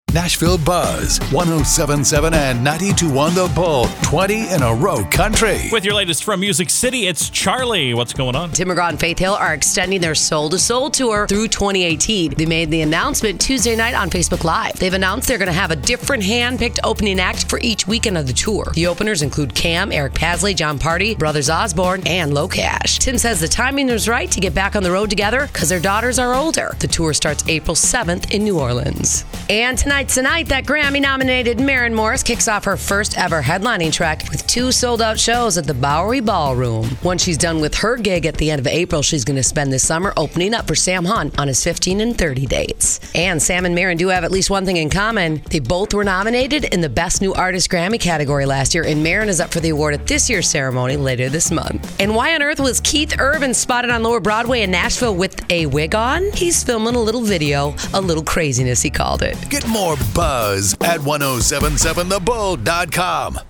Nashville Buzz, 107.7 and 92.1 The Bull, 20 in a row country. With your latest from Music City, it's Charlie. What's going on? Tim McGraw and Faith Hill are extending their Soul to Soul tour through 2018. They made the announcement Tuesday night on Facebook Live. They've announced they're going to have a different hand-picked opening act for each weekend of the tour. The openers include Cam, Eric Pasley, John Party, Brothers Osborne, and Low Cash. Tim says the timing was right to get back on the road together because their daughters are older. The tour starts April 7th in New Orleans. And tonight, that Grammy-nominated Maren Morris kicks off her first ever headlining trek with 2 sold-out shows at the Bowery Ballroom. Once she's done with her gig at the end of April, she's going to spend this summer opening up for Sam Hunt on his 15 and 30 dates. And Sam and Maren do have at least one thing in common. They both were nominated in the Best New Artist Grammy category last year, and Maren is up for the award at this year's ceremony later this month. And why on earth was Keith Urban spotted on Lower Broadway in Nashville with a wig on? He's filming a little video, a little craziness, he called it. Get more buzz at 1077thebull.com.